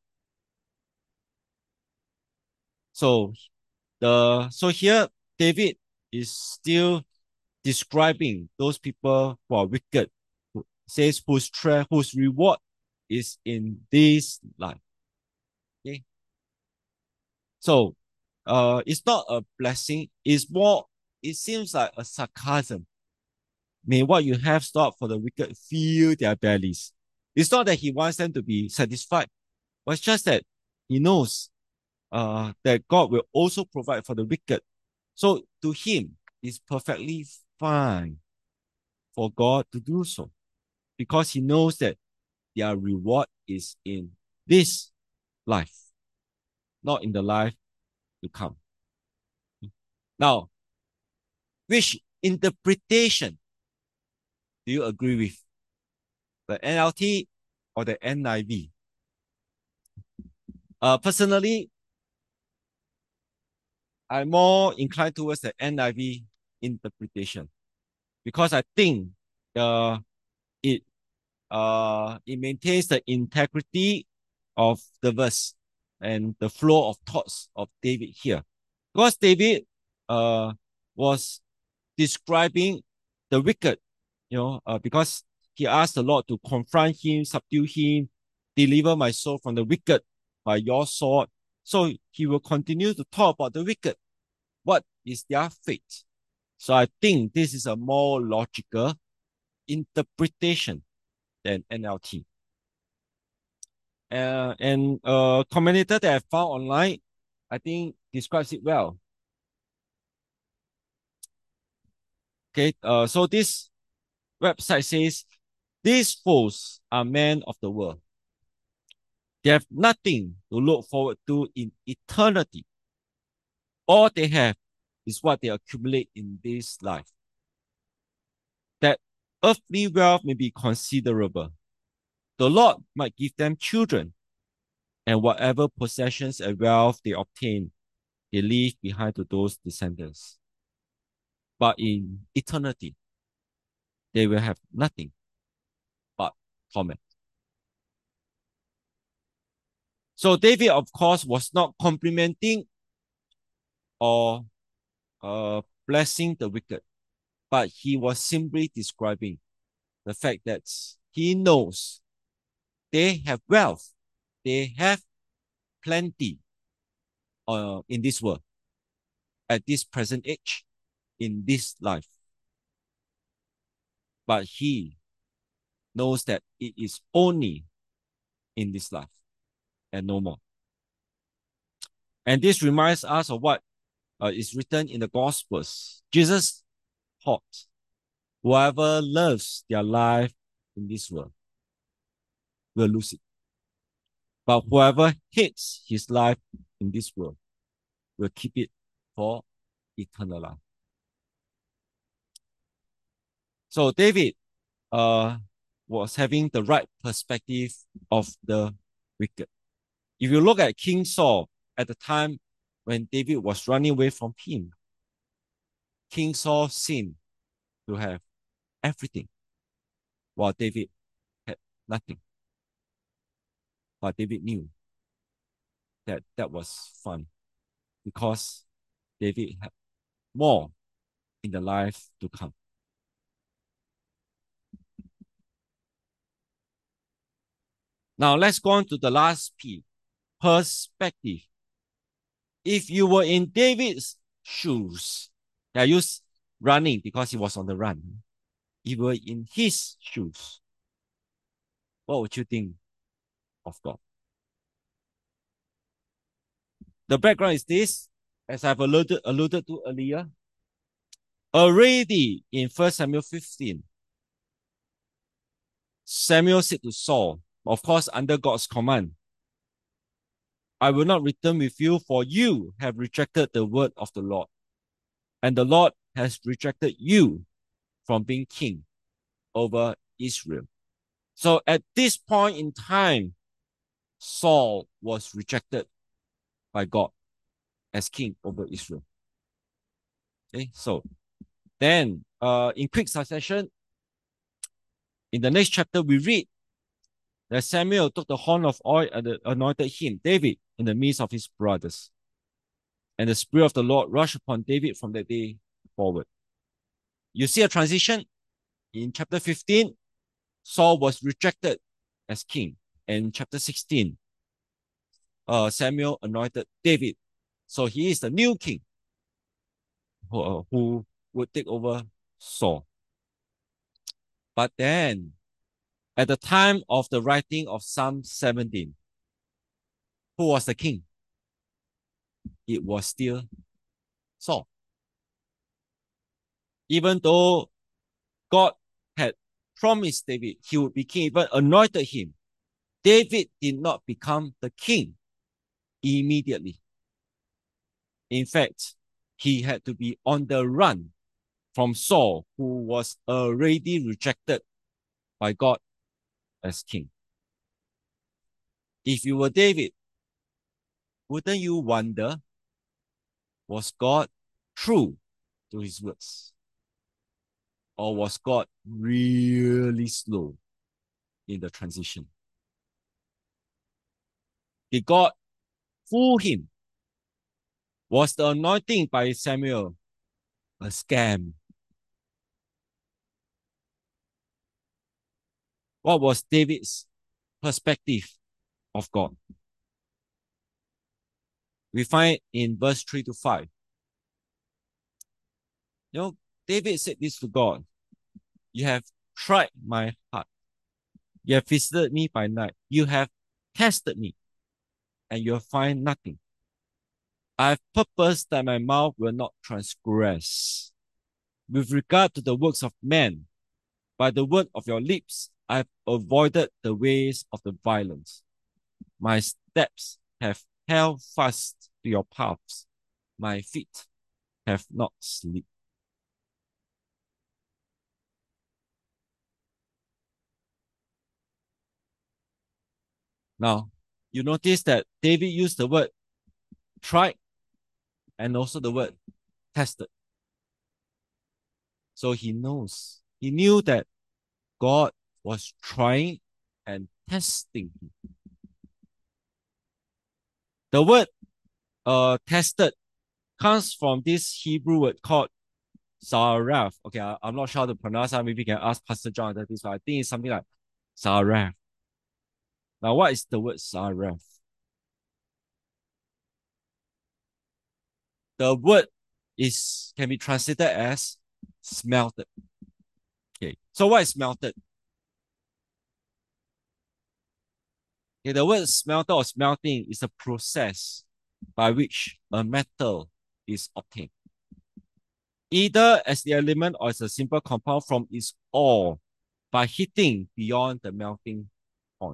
So here David is still describing those people who are wicked, who says whose reward is in this life. Okay. So it's not a blessing, it's more, it seems like a sarcasm. May what you have stored for the wicked fill their bellies. It's not that he wants them to be satisfied, but it's just that he knows that God will also provide for the wicked. So to him, it's perfectly fine for God to do so, because he knows that their reward is in this life, not in the life to come. Now, which interpretation do you agree with? The NLT or the NIV? Personally, I'm more inclined towards the NIV interpretation, because I think it it maintains the integrity of the verse and the flow of thoughts of David here. Because David was describing the wicked, because he asked the Lord to confront him, subdue him, deliver my soul from the wicked by your sword. So he will continue to talk about the wicked. What is their fate? So I think this is a more logical interpretation than NLT. And a commentator that I found online, I think describes it well. Okay, so this website says, these fools are men of the world. They have nothing to look forward to in eternity. All they have is what they accumulate in this life. That earthly wealth may be considerable. The Lord might give them children, and whatever possessions and wealth they obtain, they leave behind to those descendants. But in eternity, they will have nothing but torment. So David, of course, was not complimenting or blessing the wicked, but he was simply describing the fact that he knows they have wealth, they have plenty in this world, at this present age, in this life. But he knows that it is only in this life and no more. And this reminds us of what is written in the Gospels. Jesus taught, whoever loves their life in this world will lose it. But whoever hates his life in this world will keep it for eternal life. So David was having the right perspective of the wicked. If you look at King Saul at the time when David was running away from him, King Saul seemed to have everything, while David had nothing. But David knew that that was fun, because David had more in the life to come. Now let's go on to the last P, perspective. If you were in David's shoes, I use running because he was on the run. If you were in his shoes, what would you think of God? The background is this. as I've alluded to earlier, already in 1 Samuel 15, Samuel said to Saul, of course, under God's command, I will not return with you, for you have rejected the word of the Lord, and the Lord has rejected you from being king over Israel. So at this point in time, Saul was rejected by God as king over Israel. Okay, so then in quick succession, in the next chapter, we read that Samuel took the horn of oil and anointed him, David, in the midst of his brothers. And the Spirit of the Lord rushed upon David from that day forward. You see a transition in chapter 15. Saul was rejected as king. And in chapter 16, Samuel anointed David. So he is the new king who would take over Saul. But then, at the time of the writing of Psalm 17, who was the king? It was still Saul. Even though God had promised David he would be king, even anointed him, David did not become the king immediately. In fact, he had to be on the run from Saul, who was already rejected by God as king. If you were David, wouldn't you wonder, was God true to his words? Or was God really slow in the transition? Did God fool him? Was the anointing by Samuel a scam? What was David's perspective of God? We find in verse 3 to 5. David said this to God. You have tried my heart. You have visited me by night. You have tested me, and you have found nothing. I have purposed that my mouth will not transgress. With regard to the works of men, by the word of your lips, I have avoided the ways of the violent. My steps have held fast to your paths. My feet have not slipped. Now, you notice that David used the word tried and also the word tested. So he knew that God was trying and testing him. The word tested comes from this Hebrew word called saraf. Okay, I'm not sure how to pronounce that. Maybe you can ask Pastor John about this, but I think it's something like saraf. Now, what is the word saraf? The word can be translated as smelted. Okay, so what is smelted? Okay, the word smelter or smelting is a process by which a metal is obtained, either as the element or as a simple compound from its ore by heating beyond the melting point.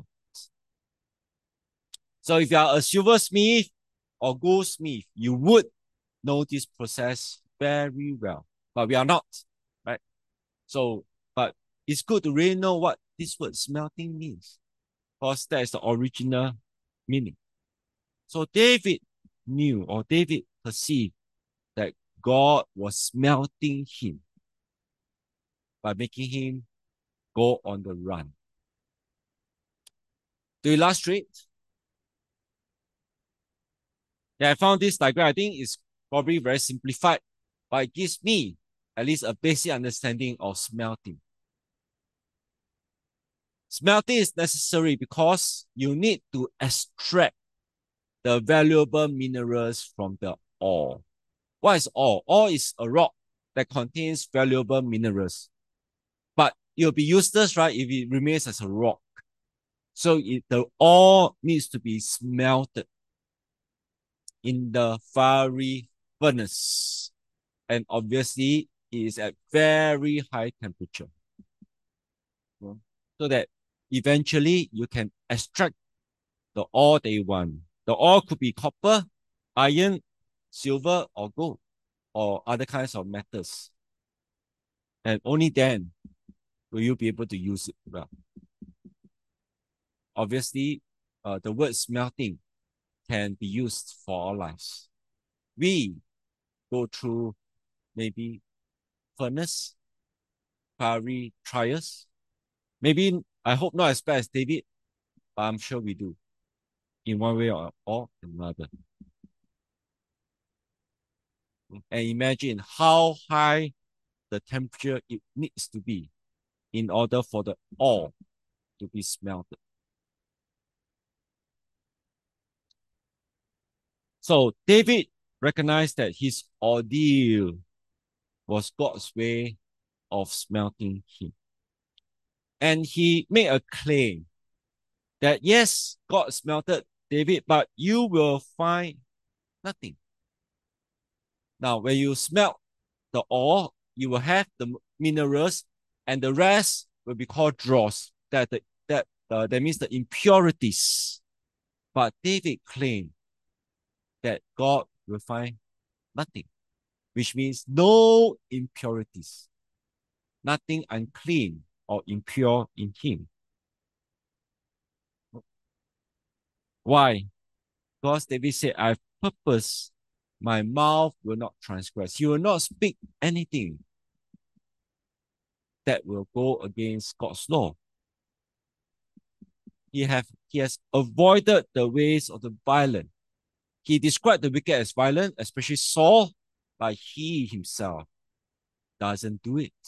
So if you are a silversmith or goldsmith, you would know this process very well, but we are not, right? So, but it's good to really know what this word smelting means, because that is the original meaning. So David knew, or David perceived, that God was smelting him by making him go on the run. To illustrate, I found this diagram. I think it's probably very simplified, but it gives me at least a basic understanding of smelting. Smelting is necessary because you need to extract the valuable minerals from the ore. What is ore? Ore is a rock that contains valuable minerals, but it will be useless, right, if it remains as a rock. So the ore needs to be smelted in the fiery furnace. And obviously, it is at very high temperature. So that eventually you can extract the ore they want. The ore could be copper, iron, silver, or gold, or other kinds of metals. And only then will you be able to use it well. Obviously, the word smelting can be used for our lives. We go through maybe furnace, fiery trials. Maybe, I hope not as bad as David, but I'm sure we do in one way or another. And imagine how high the temperature it needs to be in order for the ore to be smelted. So David recognized that his ordeal was God's way of smelting him. And he made a claim that yes, God smelted David, but you will find nothing. Now, when you smelt the ore, you will have the minerals, and the rest will be called dross. That means the impurities. But David claimed that God will find nothing, which means no impurities, nothing unclean or impure in him. Why? Because David said, I've purposed, my mouth will not transgress. He will not speak anything that will go against God's law. He has avoided the ways of the violent. He described the wicked as violent, especially Saul, but he himself doesn't do it.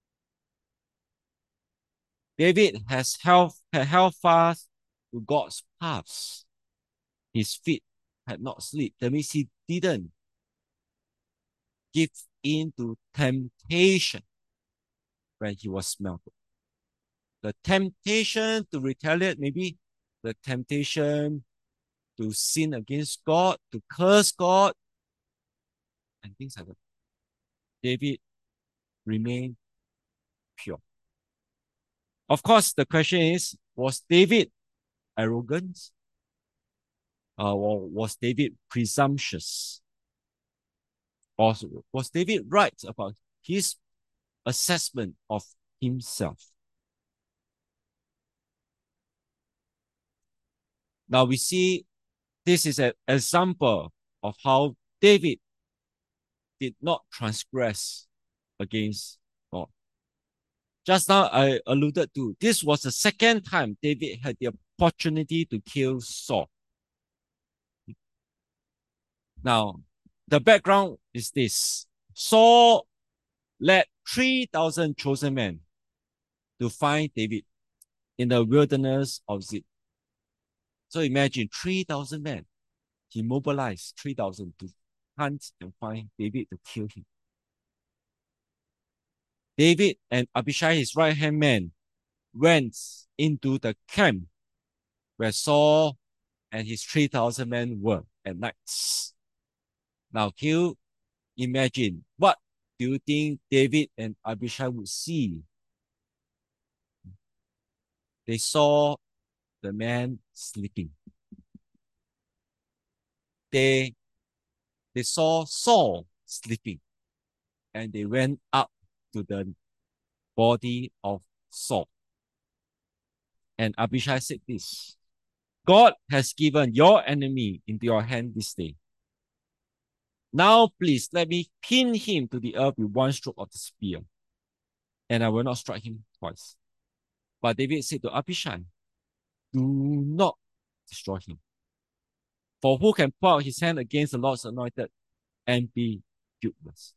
David had held fast to God's paths. His feet had not slipped. That means he didn't give in to temptation when he was smelted. The temptation to retaliate, maybe the temptation to sin against God, to curse God, and things like that. David remained pure. Of course, the question is, was David arrogant? Or was David presumptuous? Or was David right about his assessment of himself? Now we see this is an example of how David did not transgress against God. Just now I alluded to, this was the second time David had the opportunity to kill Saul. Now, the background is this. Saul led 3,000 chosen men to find David in the wilderness of Ziph. So imagine 3,000 men. He mobilized 3,000 to hunt and find David to kill him. David and Abishai, his right-hand man, went into the camp where Saul and his 3,000 men were at night. Now, can you imagine, what do you think David and Abishai would see? They saw the man sleeping. They saw Saul sleeping, and they went up to the body of Saul. And Abishai said this, God has given your enemy into your hand this day. Now please let me pin him to the earth with one stroke of the spear, and I will not strike him twice. But David said to Abishai, do not destroy him. For who can put out his hand against the Lord's anointed and be guiltless?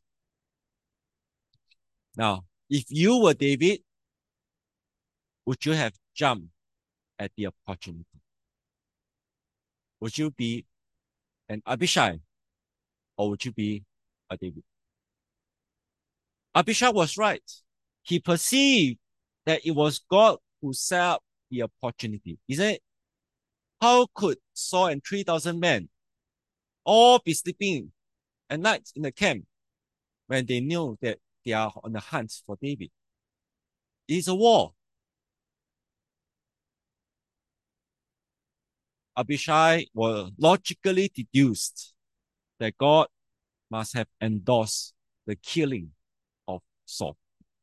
Now, if you were David, would you have jumped at the opportunity? Would you be an Abishai, or would you be a David? Abishai was right. He perceived that it was God who set up the opportunity. He said, how could Saul and 3,000 men all be sleeping at night in the camp when they knew that they are on the hunt for David. It is a war. Abishai was logically deduced that God must have endorsed the killing of Saul.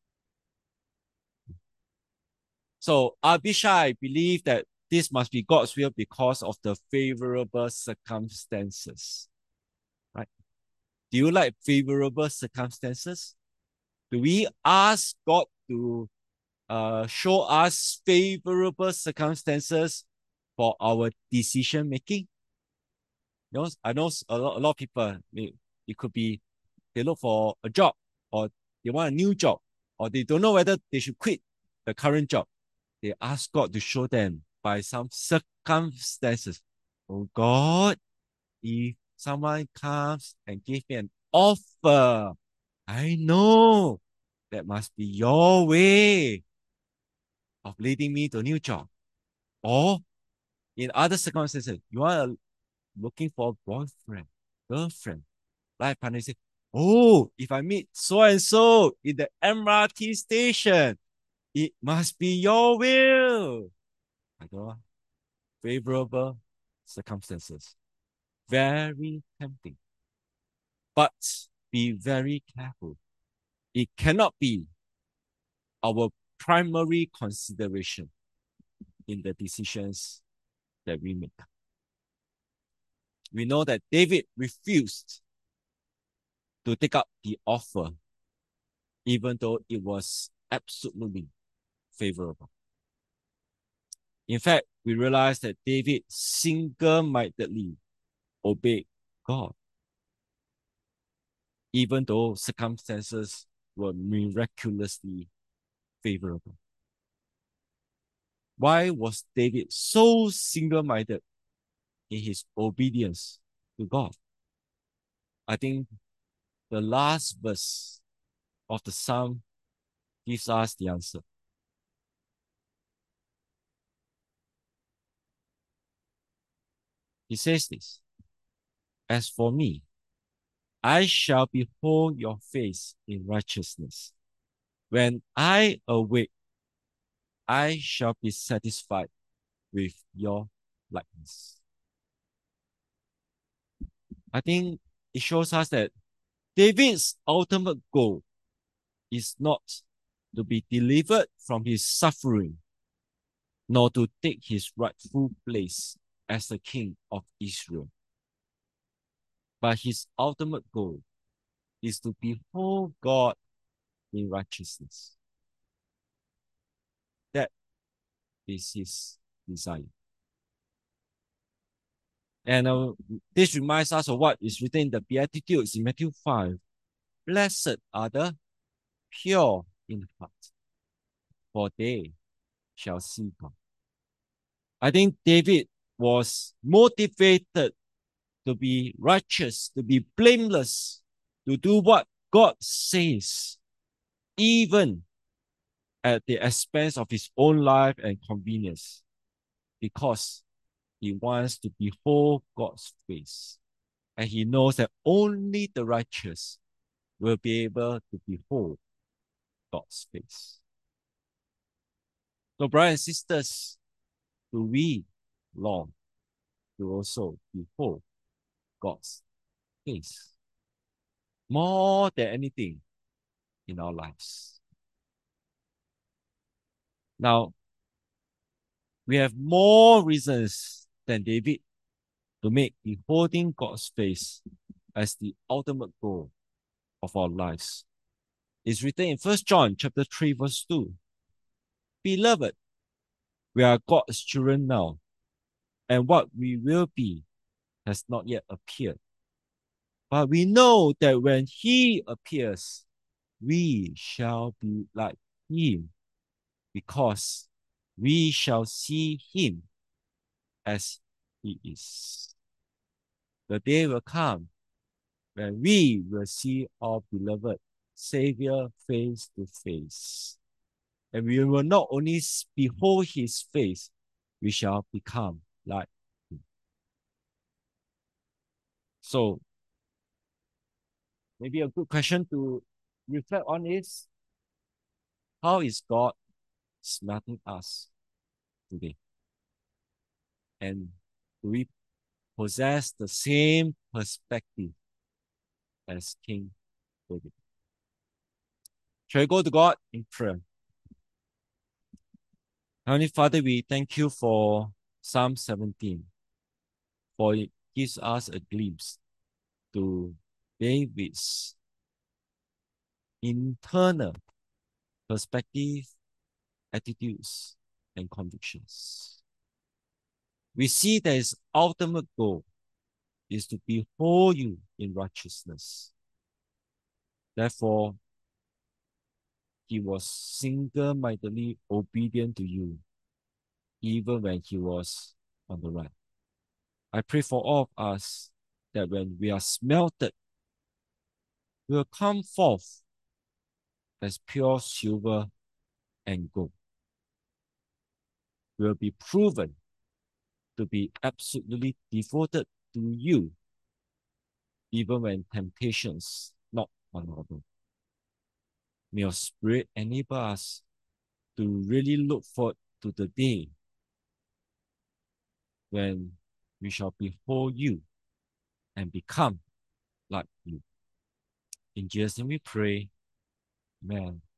So Abishai believed that this must be God's will because of the favorable circumstances. Right? Do you like favorable circumstances? Do we ask God to show us favorable circumstances for our decision making? You know, I know a lot of people, it could be they look for a job or they want a new job or they don't know whether they should quit the current job. They ask God to show them by some circumstances. Oh God, if someone comes and give me an offer, I know that must be your way of leading me to a new job. Or in other circumstances, you are looking for a boyfriend, girlfriend, life partner. Say, oh, if I meet so and so in the MRT station, it must be your will. I don't know. Favorable circumstances. Very tempting. But be very careful. It cannot be our primary consideration in the decisions that we make. We know that David refused to take up the offer, even though it was absolutely favorable. In fact, we realize that David single-mindedly obeyed God, even though circumstances were miraculously favorable. Why was David so single-minded in his obedience to God? I think the last verse of the psalm gives us the answer. He says this, as for me, I shall behold your face in righteousness. When I awake, I shall be satisfied with your likeness. I think it shows us that David's ultimate goal is not to be delivered from his suffering, nor to take his rightful place as the king of Israel. But his ultimate goal is to behold God in righteousness. That is his desire. And this reminds us of what is written in the Beatitudes in Matthew 5. Blessed are the pure in heart, for they shall see God. I think David was motivated to be righteous, to be blameless, to do what God says, even at the expense of his own life and convenience, because he wants to behold God's face. And he knows that only the righteous will be able to behold God's face. So, brothers and sisters, do we long to also behold God's face more than anything in our lives? Now, we have more reasons than David to make beholding God's face as the ultimate goal of our lives. It's written in 1 John chapter 3, verse 2. Beloved, we are God's children now, and what we will be has not yet appeared. But we know that when he appears, we shall be like him, because we shall see him as he is. The day will come when we will see our beloved Savior face to face. And we will not only behold his face, we shall become like him. So, maybe a good question to reflect on is, how is God smelting us today? And do we possess the same perspective as King David? Shall we go to God in prayer? Heavenly Father, we thank you for Psalm 17, for it gives us a glimpse to David's internal perspective, attitudes, and convictions. We see that his ultimate goal is to behold you in righteousness. Therefore, he was single-mindedly obedient to you, even when he was on the right. I pray for all of us that when we are smelted, we will come forth as pure silver and gold. We will be proven to be absolutely devoted to you, even when temptations knock on our door. May your Spirit enable us to really look forward to the day when we shall behold you and become like you. In Jesus' name we pray. Amen.